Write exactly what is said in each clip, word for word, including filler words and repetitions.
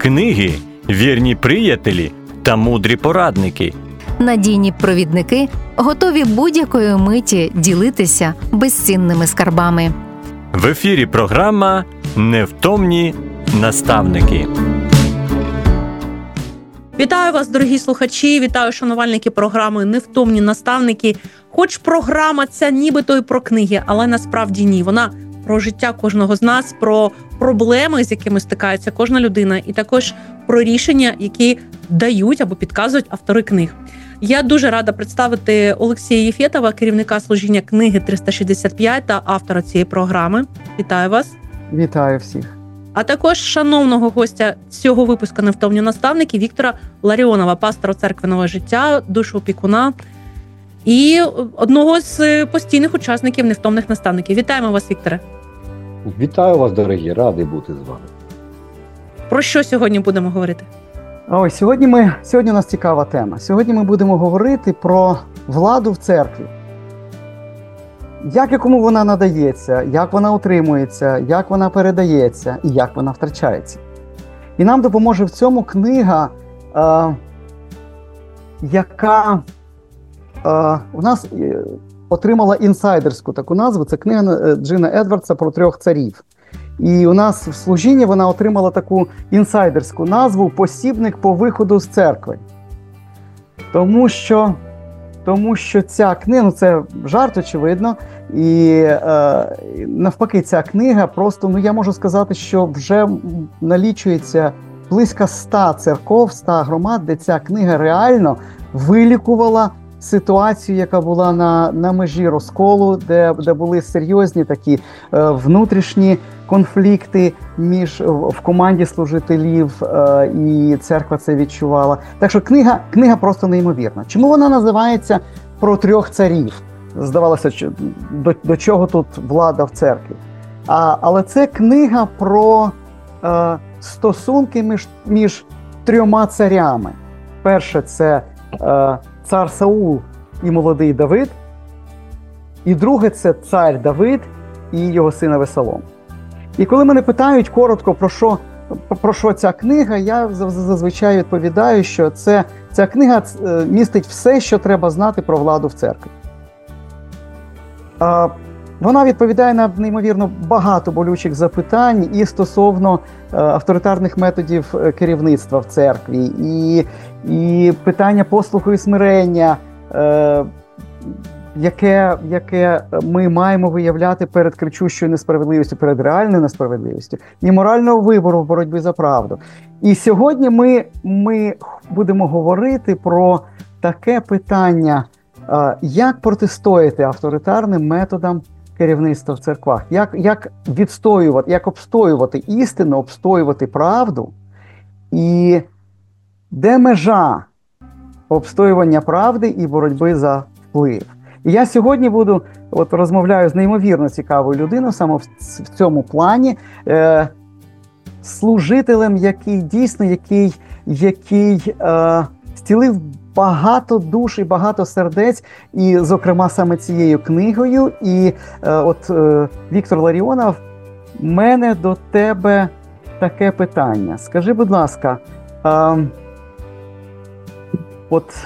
Книги – вірні приятелі та мудрі порадники. Надійні провідники, готові будь-якої миті ділитися безцінними скарбами. В ефірі програма «Невтомні наставники». Вітаю вас, дорогі слухачі, вітаю шанувальники програми «Невтомні наставники». Хоч програма ця нібито й про книги, але насправді ні. Вона про життя кожного з нас, про проблеми, з якими стикається кожна людина, і також про рішення, які дають або підказують автори книг. Я дуже рада представити Олексія Єфєтова, керівника служіння книги триста шістдесят п'ять та автора цієї програми. Вітаю вас. Вітаю всіх. А також шановного гостя цього випуску «Невтомні наставники» Віктора Ларіонова, пастора церкви «Нове життя», душоопікуна і одного з постійних учасників «Невтомних наставників». Вітаємо вас, Вікторе. Вітаю вас, дорогі, радий бути з вами. Про що сьогодні будемо говорити? Ой, сьогодні, ми, сьогодні у нас цікава тема. Сьогодні ми будемо говорити про владу в церкві. Як і кому вона надається, як вона утримується, як вона передається і як вона втрачається. І нам допоможе в цьому книга, е, яка е, у нас отримала інсайдерську таку назву. Це книга Джина Едвардса про трьох царів. І у нас в служінні вона отримала таку інсайдерську назву «Посібник по виходу з церкви». Тому що, тому що ця книга, ну це жарт, очевидно, і е, навпаки ця книга просто, ну я можу сказати, що вже налічується близько ста церков, ста громад, де ця книга реально вилікувала ситуацію, яка була на, на межі розколу, де, де були серйозні такі е, внутрішні конфлікти між в команді служителів, е, і церква це відчувала. Так що книга, книга просто неймовірна. Чому вона називається «Про трьох царів»? Здавалося, що до, до чого тут влада в церкві? А, але це книга про е, стосунки між, між трьома царями. Перше – це е, цар Саул і молодий Давид. І друге – це цар Давид і його син Авесолом. І коли мене питають коротко, про що, про що ця книга, я зазвичай відповідаю, що це, ця книга містить все, що треба знати про владу в церкві. Вона відповідає на неймовірно багато болючих запитань і стосовно авторитарних методів керівництва в церкві, і, і питання послуху і смирення, яке, яке ми маємо виявляти перед кричущою несправедливістю, перед реальною несправедливістю, і морального вибору в боротьбі за правду. І сьогодні ми, ми будемо говорити про таке питання, як протистояти авторитарним методам керівництва в церквах, як, як відстоювати, як обстоювати істину, обстоювати правду, і де межа обстоювання правди і боротьби за вплив. І я сьогодні буду, от розмовляю з неймовірно цікавою людиною саме в, в цьому плані, е, служителем, який дійсно, який, який е, зцілив багато душ і багато сердець, і, зокрема, саме цією книгою. І е, от е, Віктор Ларіонов, в мене до тебе таке питання. Скажи, будь ласка, е, от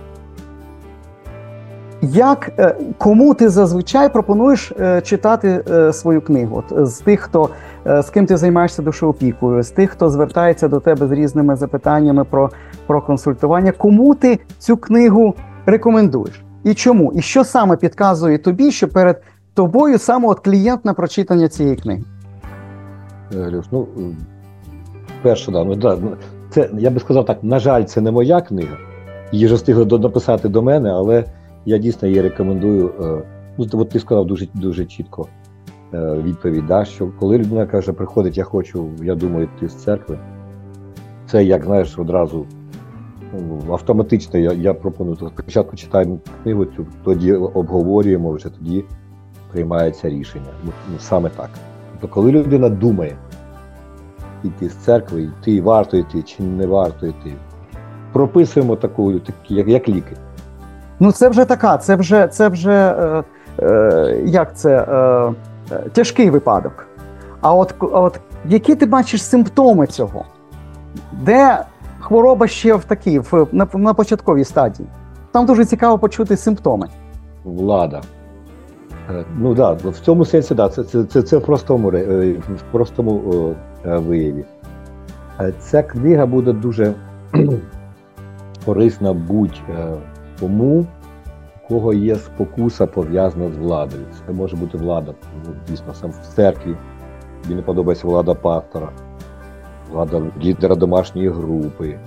як, е, кому ти зазвичай пропонуєш е, читати е, свою книгу? От, з тих, хто, е, з ким ти займаєшся душоопікою, з тих, хто звертається до тебе з різними запитаннями про, про консультування, кому ти цю книгу рекомендуєш? І чому? І що саме підказує тобі, що перед тобою саме от клієнт на прочитання цієї книги? Люш, ну, перше, да, ну, да, це, я би сказав так, на жаль, це не моя книга. Її вже встигли написати до мене, але я дійсно її рекомендую. Ну, от ти сказав дуже, дуже чітко відповідь, да, що коли людина каже, приходить, я хочу, я думаю, йти з церкви, це, як, знаєш, одразу ну, автоматично я, я пропоную. Спочатку читаємо книгу цю, тоді обговорюємо, вже тоді приймається рішення. Ну, саме так. Тобто, коли людина думає йти з церкви, йти, варто йти чи не варто йти, прописуємо таку, такі, як, як ліки. Ну це вже така, це вже, це вже е, е, як це, е, тяжкий випадок. А от, от які ти бачиш симптоми цього? де хвороба ще в такій, в, на, на початковій стадії. Там дуже цікаво почути симптоми. Влада. Ну так, да, в цьому сенсі, да, це, це, це, це в простому, в простому о, вияві. Ця книга буде дуже корисна будь-кому, у кого є спокуса пов'язана з владою. Це може бути влада, ну, дійсно, сам в церкві, тобі не подобається влада пастора, влада лідера домашньої групи.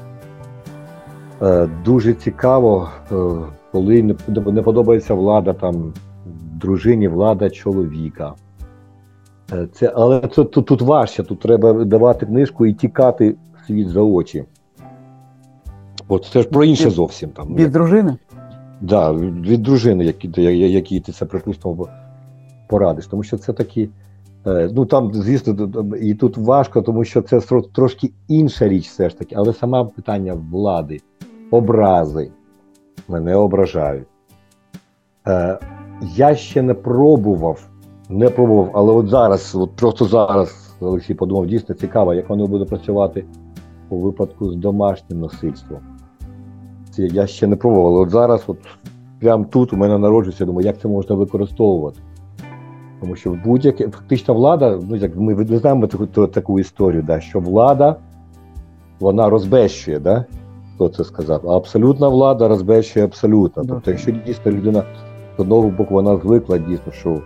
Дуже цікаво, коли не подобається влада там дружині, влада чоловіка. Це, але це, тут, тут важче, тут треба давати книжку і тікати світ за очі. От це ж про інше від, зовсім. Там. Від дружини? Так, да, від, від дружини, які, які ти це, припустимо, порадиш. Тому що це такі, ну там, звісно, і тут важко, тому що це трошки інша річ все ж таки, але саме питання влади, образи мене ображають. Е, я ще не пробував, не пробував, але от зараз, от просто зараз, Олексій подумав, дійсно цікаво, як воно буде працювати у випадку з домашнім насильством. Це я ще не пробував, але от зараз, от прямо тут у мене народжується, думаю, як це можна використовувати. Тому що будь-яка, фактично влада, ну як ми, ми знаємо таку, таку історію, да, що влада, вона розбещує, да? Хто це сказав? А абсолютна влада розбещує абсолютно. Тобто, якщо дійсно людина, з одного боку, вона звикла дійсно, що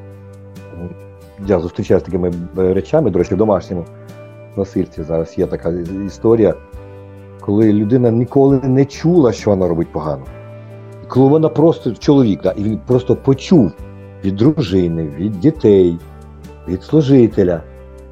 я зустрічаюся з такими речами, до речі, в домашньому насильстві зараз є така історія, коли людина ніколи не чула, що вона робить погано. Коли вона просто, чоловік, да, і він просто почув від дружини, від дітей, від служителя,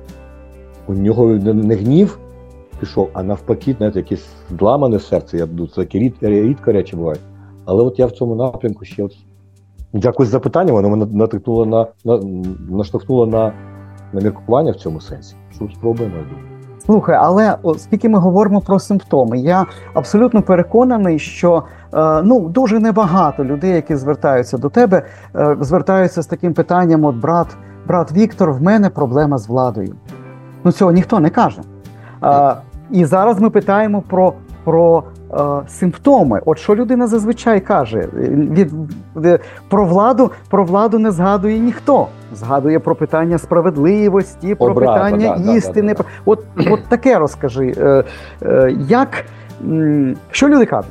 у нього не гнів пішов, а навпаки, знаєте, якесь зламане серце, я буду, це рідко, рідко речі бувають. Але от я в цьому напрямку ще от, якось запитання, воно мене натикнуло на, на, наштовхнуло на, на міркування в цьому сенсі. Що спробуємо, я думаю. Слухай, але оскільки ми говоримо про симптоми, я абсолютно переконаний, що е, ну, дуже небагато людей, які звертаються до тебе, е, звертаються з таким питанням, от брат, брат Віктор, в мене проблема з владою. Ну цього ніхто не каже. Е, і зараз ми питаємо про, про е, симптоми. От що людина зазвичай каже, від, від, про владу, про владу не згадує ніхто. Згадує про питання справедливості, про Образа, питання да, істини. да, да, да. От, от таке розкажи. Е, е, як, м, що люди кажуть?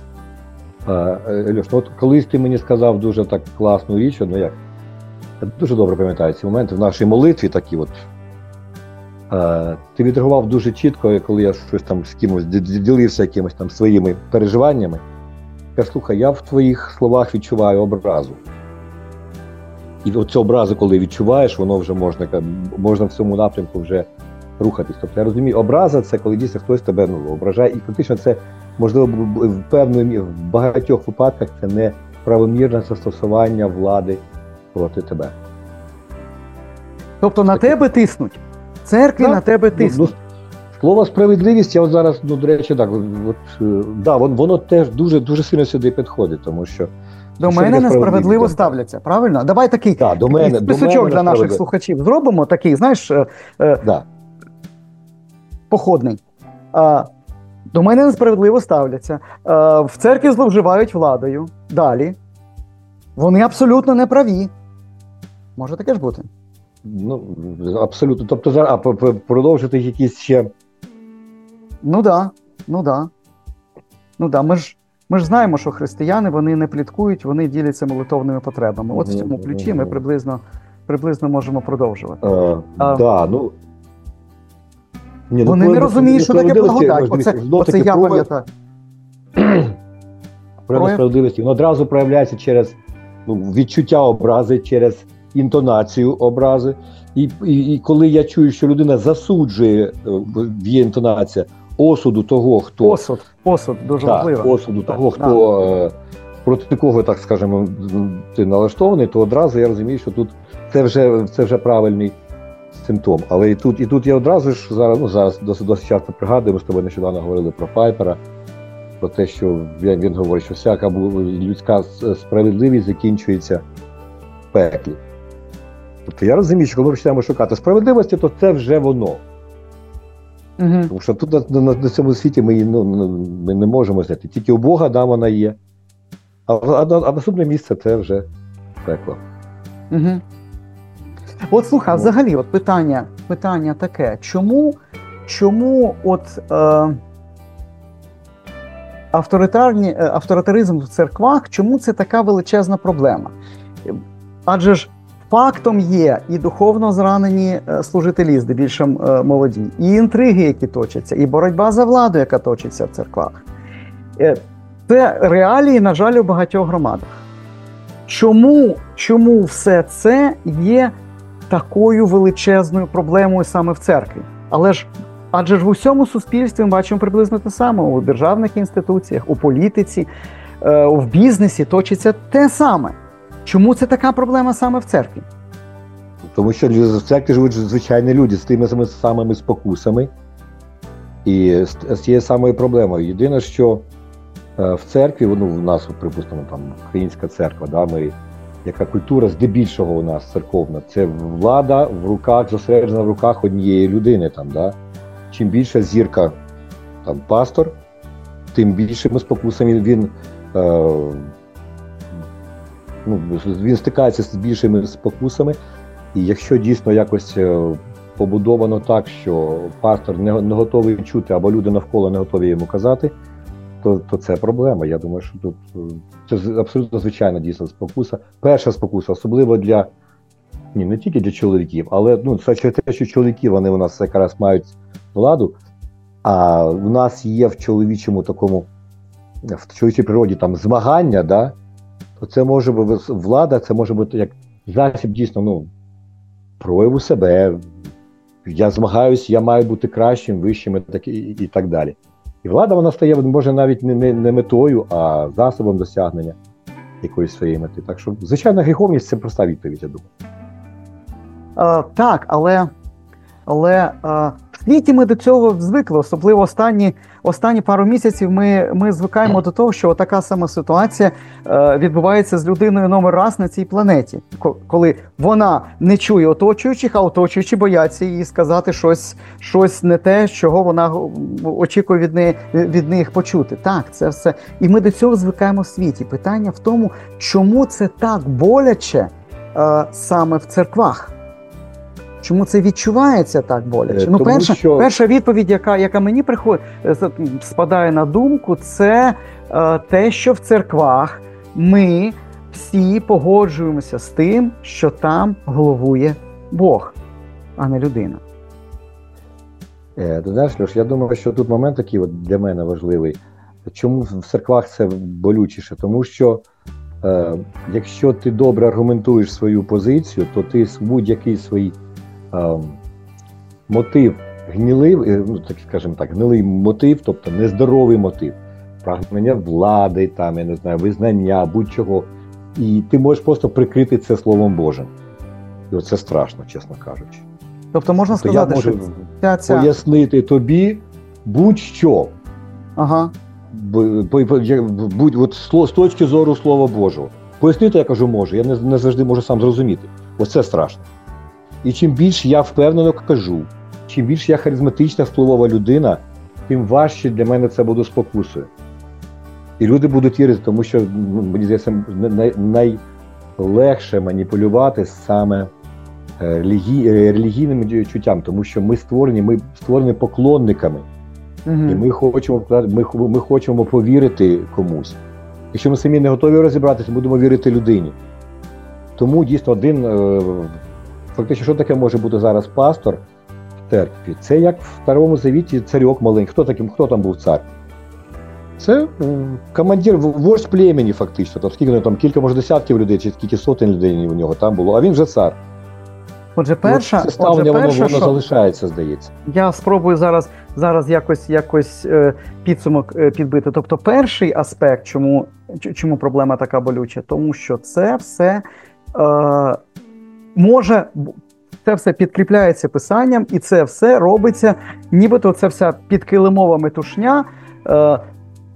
Льош, ну от колись ти мені сказав дуже так класну річ, ну як, я дуже добре пам'ятаю ці моменти в нашій молитві такі от. Е, ти відреагував дуже чітко, коли я щось там з кимось ділився якимось там своїми переживаннями. Я слухай, я в твоїх словах відчуваю образу. І оцю образу, коли відчуваєш, воно вже можна, можна в цьому напрямку вже рухатись. Тобто я розумію, образа – це коли дійсно хтось тебе ну, ображає. І фактично це, можливо, в певному, в багатьох випадках це не правомірне застосування влади проти тебе. Тобто на тебе тиснуть? Церкві так, на тебе тиснуть? Ну, слово справедливість, я от зараз, ну, до речі, так, от, да, воно, воно теж дуже, дуже сильно сюди підходить, тому що до мене несправедливо ставляться, правильно? Давай такий, да, до мене, такий списочок для наших слухачів зробимо, такий, знаєш, е, да. походний. Е, до мене несправедливо ставляться. Е, в церкві зловживають владою. Далі. Вони абсолютно не праві. Може таке ж бути? Ну, абсолютно. Тобто, зараз а, продовжити якісь ще... Ну да, ну да. Ну да, ми ж Ми ж знаємо, що християни, вони не пліткують, вони діляться молитовними потребами. От в цьому ключі ми приблизно, приблизно можемо продовжувати. А, а, да, ну, ні, вони ну, не розуміють, що таке благодать. Оце, оце я пам'ятаю. Прояв справедливості. Він одразу проявляється через ну, відчуття образи, через інтонацію образи. І, і, і коли я чую, що людина засуджує, є інтонація, осуду того, хто... Осуд, осуд, дуже так, важливо. Осуду так, того, хто, так. проти кого, так скажемо, ти налаштований, то одразу я розумію, що тут це вже, це вже правильний симптом. Але і тут, і тут я одразу ж зараз, ну зараз досить, досить часто пригадую, ми з тобою нещодавно говорили про Пайпера, про те, що він, він говорить, що всяка людська справедливість закінчується в пеклі. Тобто я розумію, що коли ми починаємо шукати справедливості, то це вже воно. Угу. Тому що тут на, на, на цьому світі ми, ну, ми не можемо знайти. Тільки у Бога, да, вона є. А, а, а наступне місце – це вже пекло. Угу. От слухай, а взагалі, от питання, питання таке, чому, чому от е, авторитарні, авторитаризм в церквах, чому це така величезна проблема? Адже ж фактом є і духовно зранені служителі, здебільшого молоді, і інтриги, які точаться, і боротьба за владу, яка точиться в церквах. Це реалії, на жаль, у багатьох громадах. Чому, чому все це є такою величезною проблемою саме в церкві? Але ж, адже ж в усьому суспільстві ми бачимо приблизно те саме, у державних інституціях, у політиці, в бізнесі точиться те саме. Чому це така проблема саме в церкві? Тому що в церкві живуть звичайні люди з тими самими спокусами і з цією самою проблемою. Єдине, що в церкві, ну, у нас, припустимо, там українська церква, да, ми, яка культура здебільшого у нас церковна, це влада в руках, зосереджена в руках однієї людини. Там, да. Чим більша зірка там, пастор, тим більшими спокусами він, е, ну, він стикається з більшими спокусами. І якщо дійсно якось побудовано так, що пастор не, не готовий чути, або люди навколо не готові йому казати, то, то це проблема. Я думаю, що тут це абсолютно звичайна дійсно спокуса. Перша спокуса, особливо для, ні, не тільки для чоловіків, але ну, це через те, що чоловіки, вони у нас якраз мають владу, а у нас є в чоловічому такому, в чоловічій природі там змагання, да, то це може бути влада, це може бути як засіб дійсно, ну, прояву себе, я змагаюсь, я маю бути кращим, вищим і так, і, і так далі. І влада, вона стає, може, навіть не, не, не метою, а засобом досягнення якоїсь своєї мети. Так що, звичайно, гріховність – це проста відповідь, я думаю. А, так, але, але а, в світі ми до цього звикли, особливо останні, останні пару місяців ми, ми звикаємо до того, що така сама ситуація е, відбувається з людиною номер раз на цій планеті. Коли вона не чує оточуючих, а оточуючі бояться їй сказати щось, щось не те, чого вона очікує від, неї, від них почути. Так, це все. І ми до цього звикаємо в світі. Питання в тому, чому це так боляче е, саме в церквах? Чому це відчувається так боляче? Тому ну, перша, що... перша відповідь, яка, яка мені приходить, спадає на думку, це е, те, що в церквах ми всі погоджуємося з тим, що там головує Бог, а не людина. Е, ти знаєш, Льош, я думаю, що тут момент такий от для мене важливий. Чому в церквах це болючіше? Тому що е, якщо ти добре аргументуєш свою позицію, то ти будь-який свій мотив гнилий, ну так скажімо так, гнилий мотив, тобто нездоровий мотив, прагнення влади, там, я не знаю, визнання, будь-чого. І ти можеш просто прикрити це Словом Божим. І оце страшно, чесно кажучи. Тобто можна тобто сказати, я можу що ця, ця... пояснити тобі будь-що. Ага. Будь, от, з точки зору Слова Божого. Пояснити, я кажу, можу, я не, не завжди можу сам зрозуміти. Оце страшно. І чим більше я впевнено кажу, чим більше я харизматична, впливова людина, тим важче для мене це буде спокусою. І люди будуть вірити, тому що, мені здається, най, найлегше маніпулювати саме релігій, релігійним чуттям, тому що ми створені, ми створені поклонниками. Угу. І ми хочемо, ми, ми хочемо повірити комусь. Якщо ми самі не готові розібратися, будемо вірити людині. Тому дійсно один... Фактично, що таке може бути зараз пастор в церкві? Це як в Старому Завіті царьок маленький. Хто таким, хто там був цар? Це командир, вождь племені фактично. Там скільки там кілька, може, десятків людей, чи скільки сотень людей у нього там було, а він вже цар. Отже, перша, це ставлення, отже, перша, воно, воно що... залишається, здається. Я спробую зараз, зараз якось, якось е, підсумок е, підбити. Тобто перший аспект, чому, чому проблема така болюча, тому що це все е, може, це все підкріпляється писанням, і це все робиться, нібито це вся підкилимова метушня, е,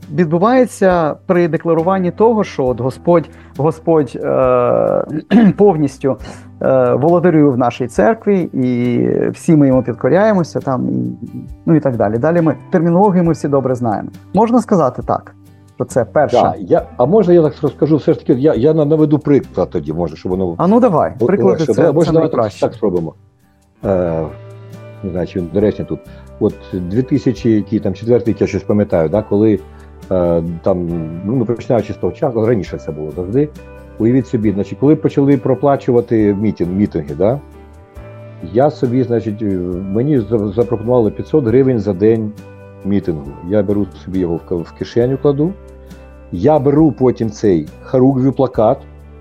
відбувається при декларуванні того, що от Господь, Господь е, повністю е, володарює в нашій церкві, і всі ми йому підкоряємося, там, і, ну і так далі. Далі ми термінологію ми всі добре знаємо. Можна сказати так, що це перше. Да, я, а можна я так розкажу, все ж таки, я, я наведу приклад тоді, може, щоб воно... А ну давай, приклади це, це, може, це найкраще. Так, так спробуємо. Е, не знаю, чи він доречний тут. От дві тисячі четвертий, я щось пам'ятаю, да, коли е, там, ну, починаючи з того часу, раніше це було завжди, уявіть собі, значить, коли почали проплачувати мітинг, мітинги, да, я собі, значить, мені запропонували п'ятсот гривень за день мітингу. Я беру собі його в, в кишеню кладу, я беру потім цей хоругвий плакат,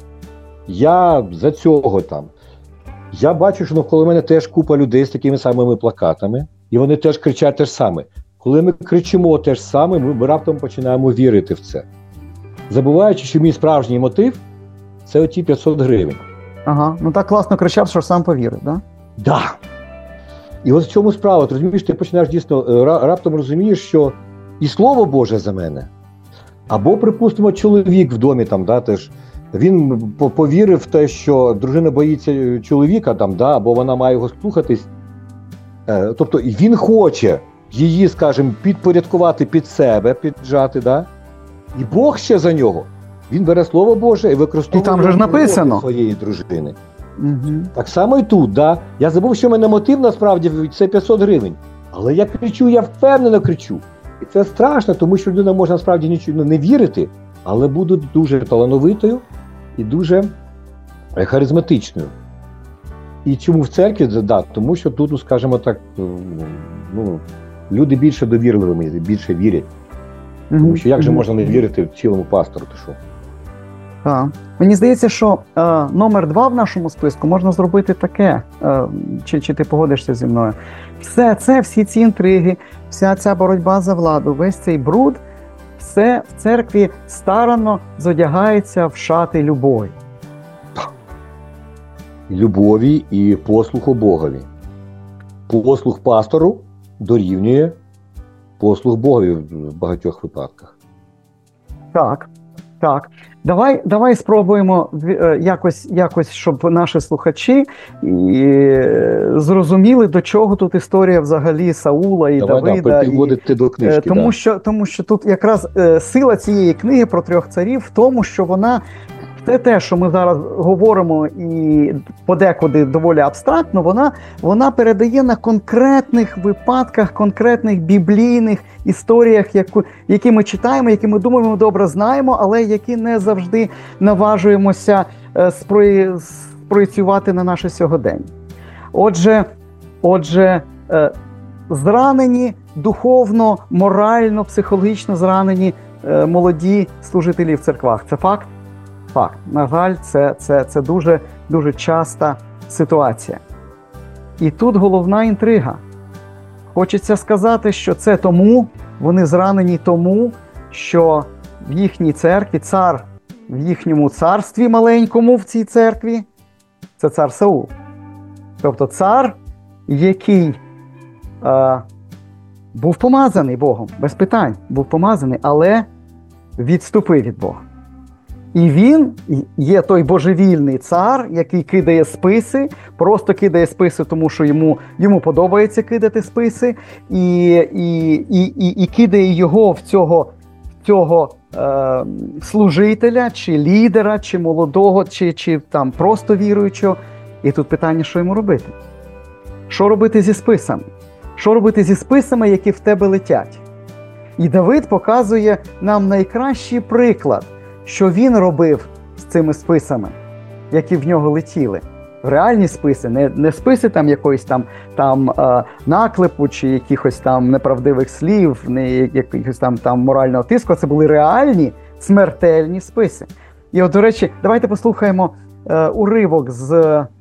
я за цього там, я бачу, що навколо мене теж купа людей з такими самими плакатами, і вони теж кричать те ж саме. Коли ми кричимо те ж саме, ми раптом починаємо вірити в це. Забуваючи, що мій справжній мотив – це оті п'ятсот гривень. Ага, ну так класно кричав, що сам повірив, да? Да. І от в чому справа, ти розумієш, ти починаєш дійсно, раптом розумієш, що і Слово Боже за мене, або, припустимо, чоловік в домі там, да, теж, він повірив в те, що дружина боїться чоловіка, там, да, або вона має його слухатись. Е, тобто він хоче її, скажімо, підпорядкувати під себе, піджати, да? І Бог ще за нього. Він бере Слово Боже і використовує і там же ж написано своєї дружини. Угу. Так само і тут, да. Я забув, що в мене мотив насправді це п'ятсот гривень. Але я кричу, я впевнено кричу. І це страшно, тому що людина може насправді нічого не вірити, але буде дуже талановитою і дуже харизматичною. І чому в церкві? Да, тому що тут, скажімо так, ну, люди більше довірливими, більше вірять. Тому що як же можна не вірити цілому пастору? Ти що? Так. Мені здається, що е, номер два в нашому списку можна зробити таке, е, чи, чи ти погодишся зі мною. Все це, всі ці інтриги, вся ця боротьба за владу, весь цей бруд, все в церкві старанно зодягається в шати любові. Любові і послуху Богові. Послух пастору дорівнює послух Богові в багатьох випадках. Так, так. Давай, давай спробуємо якось, якось, щоб наші слухачі і зрозуміли, до чого тут історія взагалі Саула і давай, Давида. Да, підводити до книжки. Тому, да. що, тому що тут якраз сила цієї книги про трьох царів в тому, що вона те, те, що ми зараз говоримо і подекуди доволі абстрактно, вона, вона передає на конкретних випадках, конкретних біблійних історіях, яку, які ми читаємо, які ми думаємо, добре знаємо, але які не завжди наважуємося е, спрої, спроєцювати на наше сьогодення. Отже, отже е, зранені духовно, морально, психологічно зранені е, молоді служителі в церквах. Це факт? Факт. На жаль, це, це, це дуже, дуже часта ситуація. І тут головна інтрига. Хочеться сказати, що це тому, вони зранені тому, що в їхній церкві, цар в їхньому царстві маленькому в цій церкві, це цар Саул. Тобто цар, який е, був помазаний Богом, без питань, був помазаний, але відступив від Бога. І він є той божевільний цар, який кидає списи, просто кидає списи, тому що йому, йому подобається кидати списи, і, і, і, і, і кидає його в цього, цього е, служителя, чи лідера, чи молодого, чи, чи там просто віруючого. І тут питання, що йому робити? Що робити зі списами? Що робити зі списами, які в тебе летять? І Давид показує нам найкращий приклад, що він робив з цими списами, які в нього летіли. Реальні списи, не, не списи там якоїсь там, там е, наклепу чи якихось там неправдивих слів, не якихось там, там морального тиску, це були реальні смертельні списи. І от, до речі, давайте послухаємо е, уривок з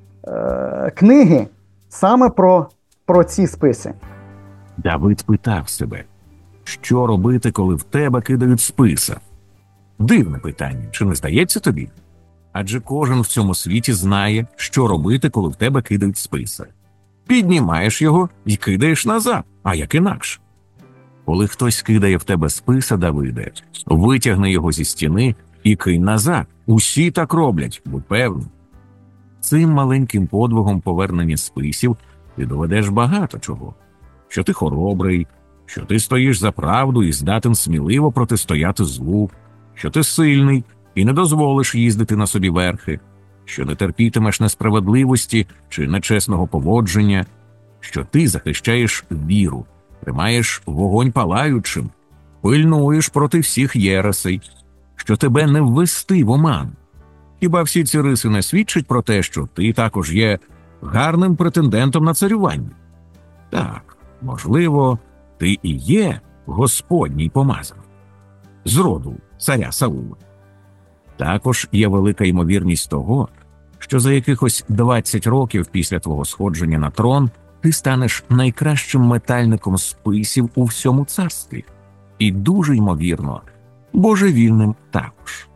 е, книги саме про, про ці списи. Давид питав себе, що робити, коли в тебе кидають списа? Дивне питання, чи не здається тобі? Адже кожен в цьому світі знає, що робити, коли в тебе кидають списа. Піднімаєш його і кидаєш назад, а як інакше? Коли хтось кидає в тебе списа, Давиде, витягни його зі стіни і кинь назад. Усі так роблять, будь певний. Цим маленьким подвигом повернення списів ти доведеш багато чого. Що ти хоробрий, що ти стоїш за правду і здатен сміливо протистояти злу, що ти сильний і не дозволиш їздити на собі верхи, що не терпітимеш несправедливості чи нечесного поводження, що ти захищаєш віру, тримаєш вогонь палаючим, пильнуєш проти всіх єресей, що тебе не ввести в оман. Хіба всі ці риси не свідчать про те, що ти також є гарним претендентом на царювання? Так, можливо, ти і є Господній помазаний з роду царя Саула. Також є велика ймовірність того, що за якихось двадцять років після твого сходження на трон ти станеш найкращим метальником списів у всьому царстві. І дуже ймовірно, божевільним також.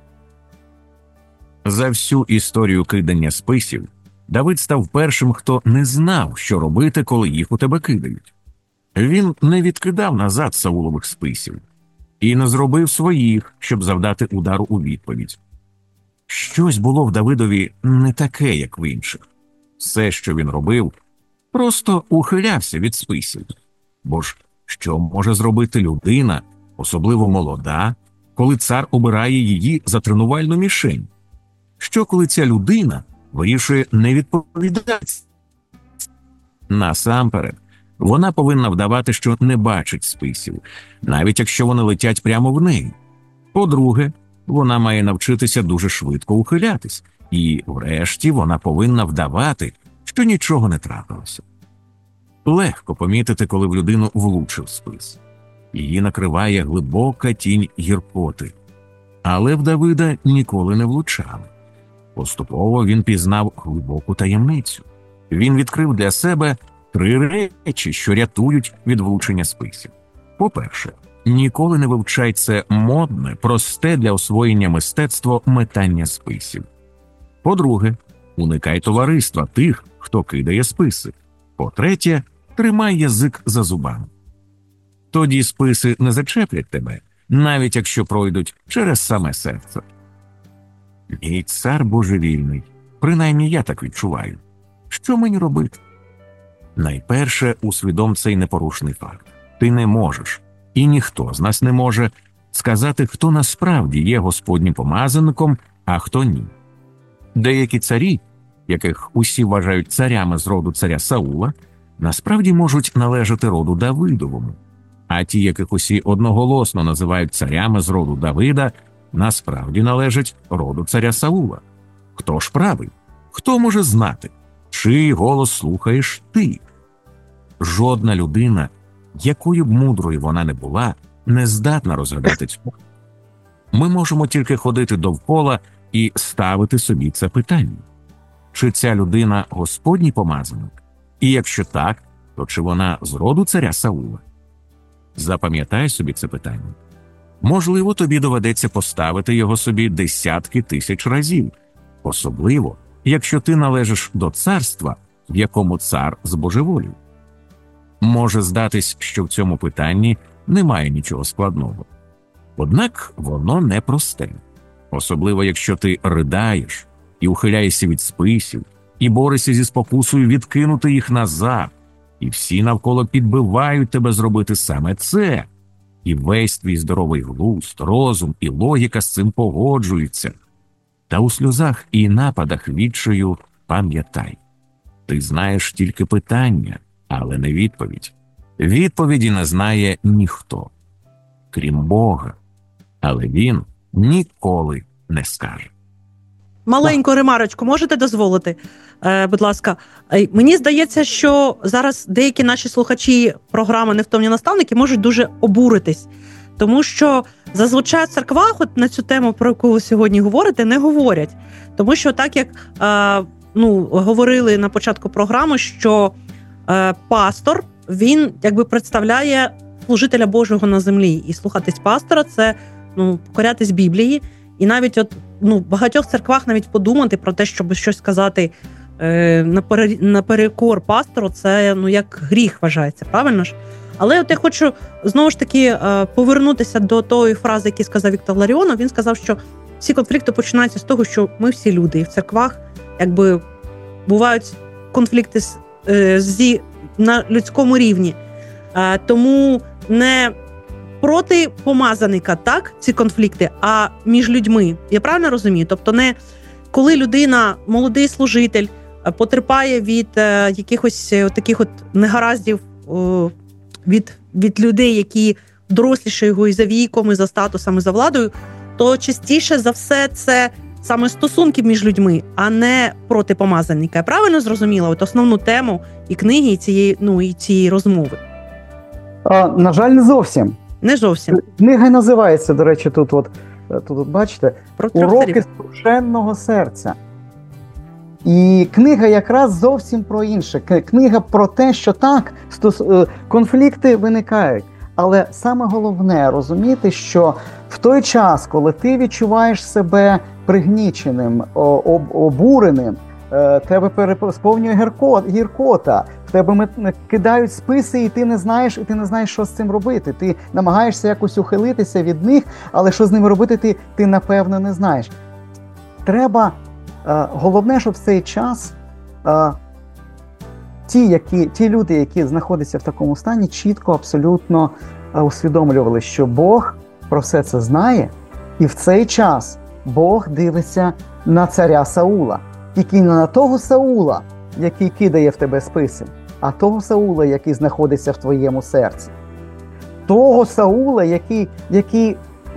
За всю історію кидання списів Давид став першим, хто не знав, що робити, коли їх у тебе кидають. Він не відкидав назад Саулових списів і не зробив своїх, щоб завдати удару у відповідь. Щось було в Давидові не таке, як в інших. Все, що він робив, просто ухилявся від списів. Бо ж що може зробити людина, особливо молода, коли цар обирає її за тренувальну мішень? Що коли ця людина вирішує не відповідати? Насамперед, вона повинна вдавати, що не бачить списів, навіть якщо вони летять прямо в неї. По-друге, вона має навчитися дуже швидко ухилятись, і врешті вона повинна вдавати, що нічого не трапилося. Легко помітити, коли в людину влучив спис. Її накриває глибока тінь гіркоти. Але в Давида ніколи не влучали. Поступово він пізнав глибоку таємницю. Він відкрив для себе три речі, що рятують від влучення списів. По-перше, ніколи не вивчай це модне, просте для освоєння мистецтво метання списів. По-друге, уникай товариства тих, хто кидає списи. По-третє, тримай язик за зубами. Тоді списи не зачеплять тебе, навіть якщо пройдуть через саме серце. Мій цар божевільний, принаймні я так відчуваю. Що мені робити? Найперше, усвідом цей непорушний факт. Ти не можеш, і ніхто з нас не може, сказати, хто насправді є Господнім помазаником, а хто ні. Деякі царі, яких усі вважають царями з роду царя Саула, насправді можуть належати роду Давидовому, а ті, яких усі одноголосно називають царями з роду Давида, насправді належать роду царя Саула. Хто ж правий? Хто може знати, чий голос слухаєш ти? Жодна людина, якою б мудрою вона не була, не здатна розгадати цього. Ми можемо тільки ходити довкола і ставити собі це питання. Чи ця людина Господній помазаник? І якщо так, то чи вона з роду царя Саула? Запам'ятай собі це питання. Можливо, тобі доведеться поставити його собі десятки тисяч разів, особливо, якщо ти належиш до царства, в якому цар збожеволів. Може здатись, що в цьому питанні немає нічого складного. Однак воно непросте. Особливо, якщо ти придаєш і ухиляєшся від списів, і борешся зі спокусою відкинути їх назад, і всі навколо підбивають тебе зробити саме це, і весь твій здоровий глузд, розум і логіка з цим погоджуються. Та у сльозах і нападах відчаю пам'ятай. Ти знаєш тільки питання, але не відповідь. Відповіді не знає ніхто, крім Бога, але Він ніколи не скаже. Маленьку ремарочку можете дозволити, е, будь ласка. Е, мені здається, що зараз деякі наші слухачі програми «Невтомні наставники» можуть дуже обуритись, тому що зазвичай в церквах от на цю тему, про яку ви сьогодні говорите, не говорять. Тому що так, як е, ну, говорили на початку програми, що е, пастор, він якби представляє служителя Божого на землі. І слухатись пастора – це ну, покорятись Біблії. І навіть от, ну, в багатьох церквах навіть подумати про те, щоб щось сказати е, наперекор пастору, це ну, як гріх вважається, правильно ж? Але от я хочу знову ж таки повернутися до тої фрази, яку сказав Віктор Ларіонов. Він сказав, що всі конфлікти починаються з того, що ми всі люди, і в церквах якби бувають конфлікти з, зі, на людському рівні. Тому не проти помазаника, так, ці конфлікти, а між людьми. Я правильно розумію? Тобто не коли людина, молодий служитель, потерпає від е, якихось таких от негараздів е, від, від людей, які доросліші його і за віком, і за статусом, і за владою, то частіше за все це саме стосунки між людьми, а не проти помазанника. Я правильно зрозуміла от основну тему і книги, і цієї, ну, і цієї розмови? А, на жаль, не зовсім. Не зовсім. Книга називається, до речі, тут, от, тут от, бачите, Про трьох «Уроки царів. страшенного серця». І книга якраз зовсім про інше. Книга про те, що так, стос... конфлікти виникають. Але саме головне розуміти, що в той час, коли ти відчуваєш себе пригніченим, об... обуреним, тебе пересповнює гірко... гіркота, в тебе кидають списи, і ти не знаєш, і ти не знаєш, що з цим робити. Ти намагаєшся якось ухилитися від них, але що з ними робити, ти, ти напевно не знаєш. Треба, е, головне, щоб в цей час е, ті, які, ті люди, які знаходяться в такому стані, чітко, абсолютно е, усвідомлювали, що Бог про все це знає, і в цей час Бог дивиться на царя Саула. Тільки не на того Саула, який кидає в тебе списи, а того Саула, який знаходиться в твоєму серці. Того Саула, який, який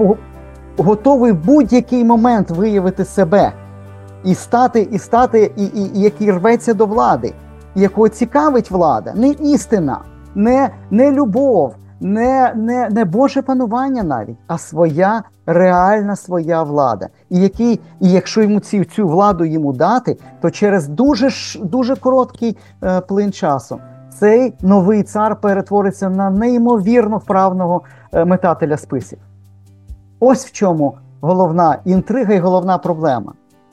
готовий в будь-який момент виявити себе і стати, і стати, і, і, і який рветься до влади, якого цікавить влада, не істина, не, не любов, не, не, не Боже панування навіть, а своя, реальна своя влада. І, який, і якщо йому цю, цю владу йому дати, то через дуже, дуже короткий е, плин часу цей новий цар перетвориться на неймовірно вправного е, метателя списів. Ось в чому головна інтрига і головна проблема.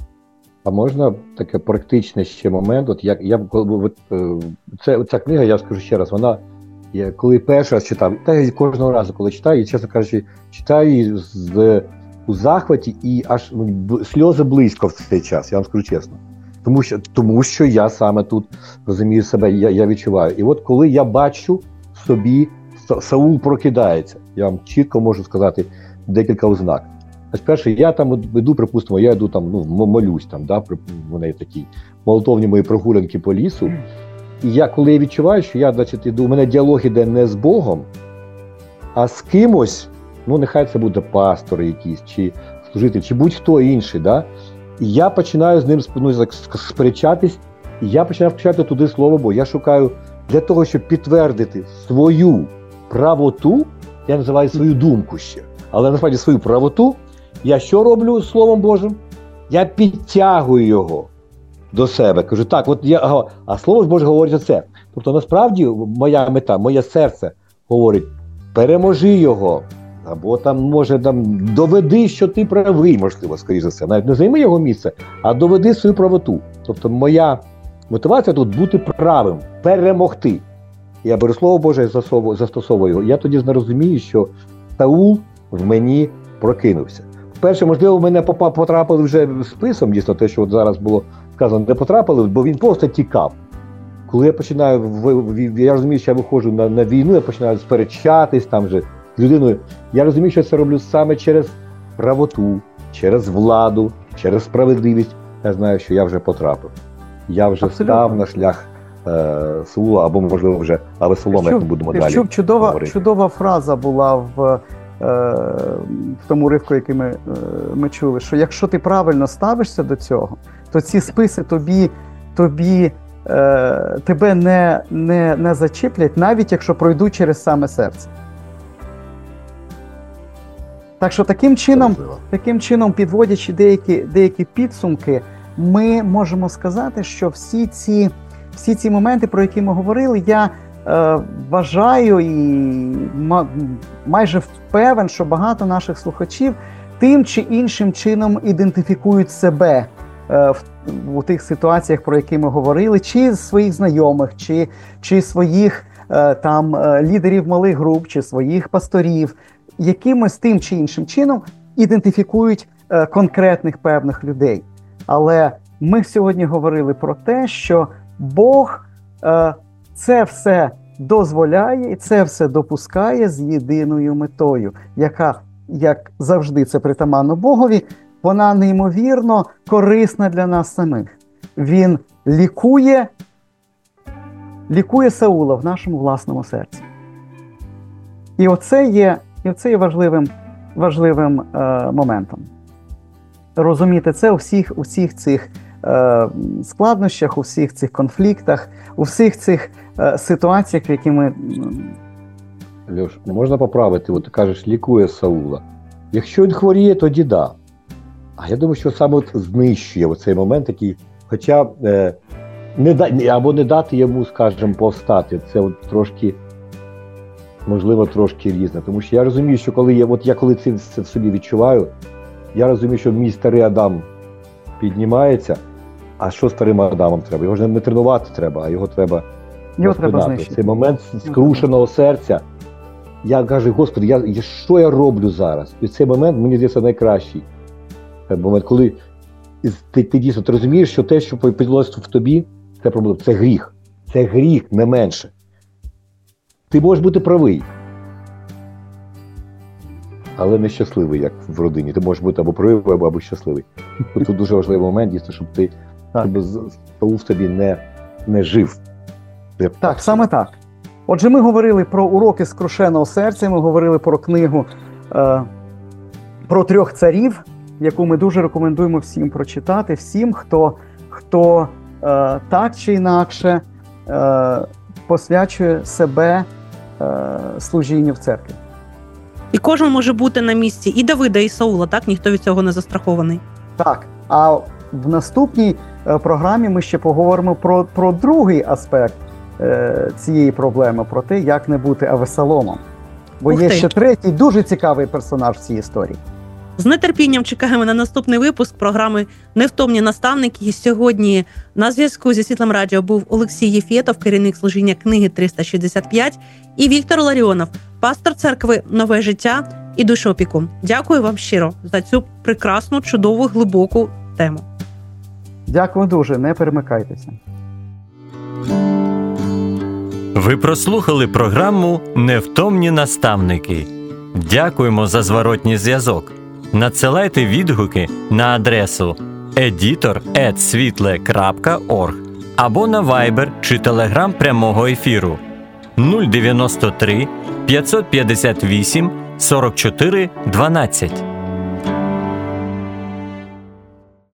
А можна таке практичне ще момент? От як я от, це ця книга, я скажу ще раз, вона я коли перший раз читав, та я кожного разу, коли читаю, і, чесно кажучи, читаю її з у захваті і аж ну, сльози близько в цей час. Я вам скажу чесно, тому що тому що я саме тут розумію себе, я, я відчуваю. І от коли я бачу собі, Саул прокидається, я вам чітко можу сказати декілька ознак. Ось перше, я там йду, припустимо, я йду там, ну, молюсь там, да, в неї такі молитовні мої прогулянки по лісу. І я, коли я відчуваю, що я, значить, іду, у мене діалог іде не з Богом, а з кимось, ну, нехай це буде пастор якийсь, чи служитель, чи будь-хто інший, да, і я починаю з ним, ну, сперечатись, і я починаю включати туди слово Боже. Я шукаю для того, щоб підтвердити свою правоту, я називаю свою думку ще, але насправді свою правоту, я що роблю з Словом Божим? Я підтягую його до себе. Кажу, так, от я, а Слово Боже говорить оце. Тобто, насправді, моя мета, моє серце говорить, переможи його, або там, може, там, доведи, що ти правий, можливо, скоріше за все. Навіть не займи його місце, а доведи свою правоту. Тобто, моя мотивація тут бути правим, перемогти. Я беру Слово Боже і застосовую його. Я тоді розумію, що Саул в мені прокинувся. Перше, можливо, в мене потрапили вже списом, дійсно, те, що от зараз було сказано, не потрапили, бо він просто тікав. Коли я починаю, я розумію, що я виходжу на, на війну, я починаю сперечатись там вже з людиною. Я розумію, що я це роблю саме через правоту, через владу, через справедливість. Я знаю, що я вже потрапив. Я вже Абсолютно. став на шлях е, Саула, або, можливо, вже Авесолома, як ми будемо далі Чув, чудова, говорити. чудова фраза була в, е, в тому уривку, який ми, е, ми чули, що якщо ти правильно ставишся до цього, то ці списи тобі, тобі е, тебе не, не, не зачіплять, навіть якщо пройдуть через саме серце. Так що таким чином, таким чином, підводячи деякі, деякі підсумки, ми можемо сказати, що всі ці, всі ці моменти, про які ми говорили, я е, вважаю і ма, майже впевнен, що багато наших слухачів тим чи іншим чином ідентифікують себе е, в, у тих ситуаціях, про які ми говорили, чи своїх знайомих, чи, чи своїх е, там е, лідерів малих груп чи своїх пасторів, якимось тим чи іншим чином ідентифікують е, конкретних певних людей. Але ми сьогодні говорили про те, що Бог е, це все дозволяє і це все допускає з єдиною метою, яка, як завжди це притаманно Богові, вона неймовірно корисна для нас самих. Він лікує, лікує Саула в нашому власному серці. І оце є, і оце є важливим, важливим е, моментом. Розуміти це у всіх, у всіх цих е, складнощах, у всіх цих конфліктах, у всіх цих е, ситуаціях, в які ми... Льош, можна поправити, от ти кажеш, лікує Саула. Якщо він хворіє, тоді да. А я думаю, що саме от знищує оцей момент, який, хоча е, не да, або не дати йому, скажімо, повстати, це от трошки, можливо, трошки різне. Тому що я розумію, що коли я, от я коли це, це в собі відчуваю, я розумію, що мій старий Адам піднімається, а що старим Адамом треба? Його ж не тренувати треба, а його треба Його треба розпинати. знищити. Цей момент скрушеного серця. Я кажу, Господи, я, що я роблю зараз? І цей момент, мені здається, найкращий момент, коли ти, ти дійсно ти розумієш, що те, що підлося в тобі, це проблема, це гріх. Це гріх, не менше. Ти можеш бути правий, але не щасливий, як в родині. Ти можеш бути або правий, або, або щасливий. Тут дуже важливий момент, дійсно, щоб ти щоб Саул в тобі не, не жив. Так, саме так. Отже, ми говорили про уроки скрушеного серця, ми говорили про книгу е, про трьох царів, яку ми дуже рекомендуємо всім прочитати, всім, хто, хто е, так чи інакше е, посвячує себе е, служінню в церкві. І кожен може бути на місці і Давида, і Саула, так? Ніхто від цього не застрахований. Так, а в наступній е, програмі ми ще поговоримо про, про другий аспект е, цієї проблеми, про те, як не бути Авесоломом. Бо Ух є ти. ще третій, дуже цікавий персонаж в цій історії. З нетерпінням чекаємо на наступний випуск програми «Невтомні наставники». І сьогодні на зв'язку зі Світлом Радіо був Олексій Єфєтов, керівник служіння книги триста шістдесят п'ять, і Віктор Ларіонов, пастор церкви «Нове життя» і душопікун. Дякую вам щиро за цю прекрасну, чудову, глибоку тему. Дякую дуже, не перемикайтеся. Ви прослухали програму «Невтомні наставники». Дякуємо за зворотній зв'язок. Надсилайте відгуки на адресу едітор ет світле крапка орг або на Viber чи Telegram прямого ефіру нуль дев'яносто три п'ятсот п'ятдесят вісім сорок чотири дванадцять.